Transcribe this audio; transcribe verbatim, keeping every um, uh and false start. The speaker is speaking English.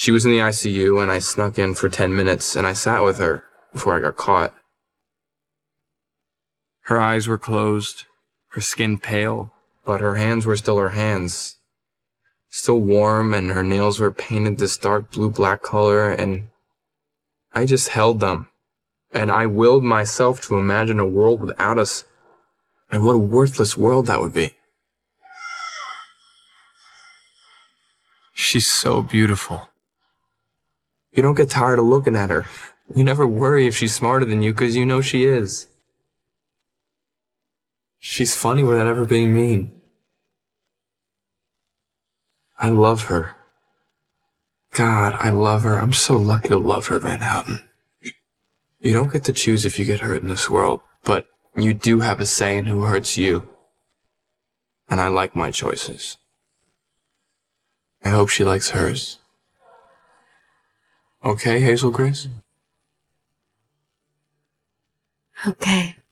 She was in the I C U, and I snuck in for ten minutes, and I sat with her before I got caught. Her eyes were closed, her skin pale, but her hands were still her hands. Still warm, and her nails were painted this dark blue-black color, and I just held them. And I willed myself to imagine a world without us, and what a worthless world that would be. She's so beautiful. You don't get tired of looking at her. You never worry if she's smarter than you, because you know she is. She's funny without ever being mean. I love her. God, I love her. I'm so lucky to love her, Van Houten. You don't get to choose if you get hurt in this world, but you do have a say in who hurts you. And I like my choices. I hope she likes hers. Okay, Hazel Grace? Okay.